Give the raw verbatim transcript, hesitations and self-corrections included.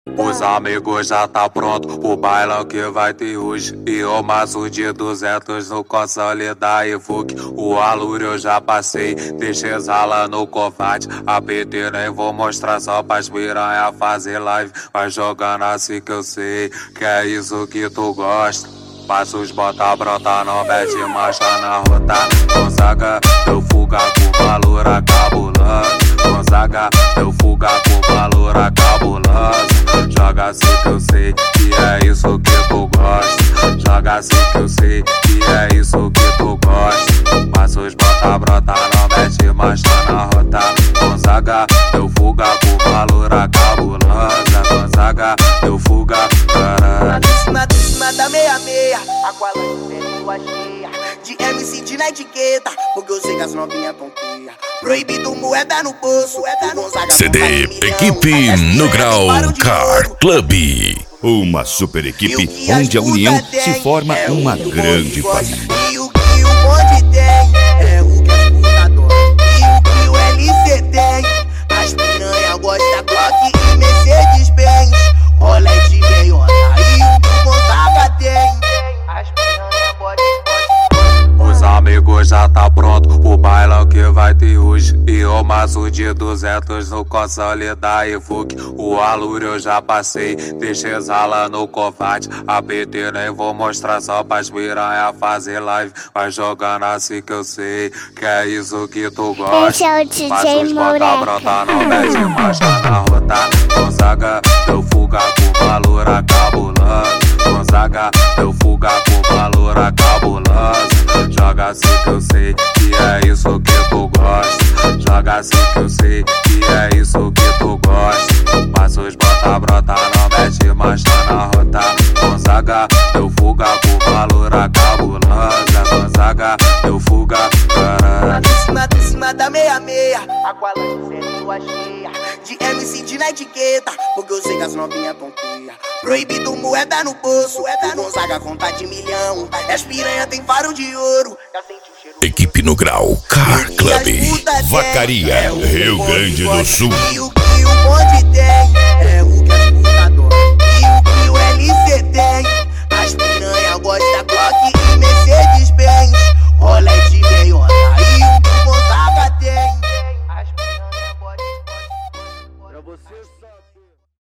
Os amigos já tá pronto, o bailão que vai ter hoje. E o maço de duzentos no console da Evoque. O aluro eu já passei, deixei exala no covarde. A P T nem vou mostrar só pras piranha fazer live. Vai jogando assim que eu sei, que é isso que tu gosta. Passos, bota, brota, não mete marcha na rota. Gonzaga, eu fuga com valor cabuloso. Gonzaga, eu fuga com valor cabuloso. Joga assim que eu sei, que é isso que tu gosta. Joga assim que eu sei, que é isso que tu gosta. Passos, bota, brota, não mete marcha na rota. Gonzaga, eu fuga com valor cabulosa. Gonzaga, eu fuga, caralho. Em cima da meia-meia, Aqualante é lua cheia. De M C de na etiqueta, porque eu sei que as novinhas tonteia. Proibido moeda no bolso, é Gonzaga. C D Equipe no Grau Car Club. Uma super equipe onde a união se forma uma grande família. E o que o bonde tem é o que as puta adoram. E o que o L C tem, as piranha gosta Glock e Mercedes Benz. Rolete meiota e o que o Gonzaga tem, as piranha bode. Os amigos já tá pronto, o bailão que vai ter hoje. E o maço de duzentos no console da Evoque. O aluro eu já passei, deixei exala no covarde. A P T nem vou mostrar só pras piranha fazer live. Vai jogando assim que eu sei, que é isso que tu gosta. Esse é o D J Passos, bota, Moreca. brota, não mete marcha na rota. Gonzaga, eu fuga com valor cabuloso. Gonzaga, eu fuga com valor cabuloso. Joga assim que eu sei, que é isso que tu gosta. Joga assim que eu sei, que é isso que tu gosta. Passos, bota, brota, não mete marcha na rota. Gonzaga, eu fuga com valor cabulosa. Gonzaga, eu fuga, caralho. Em cima, em cima da meia-meia, Aqualante é lua cheia. De M C de na etiqueta, porque eu sei que as novinhas tonteia. Proibido moeda no bolso, é Gonzaga conta de milhão. As piranha tem faro de ouro. Já senti o cheiro. Equipe no Grau Car Club. Vacaria, Rio Grande do Sul. E o que o bonde tem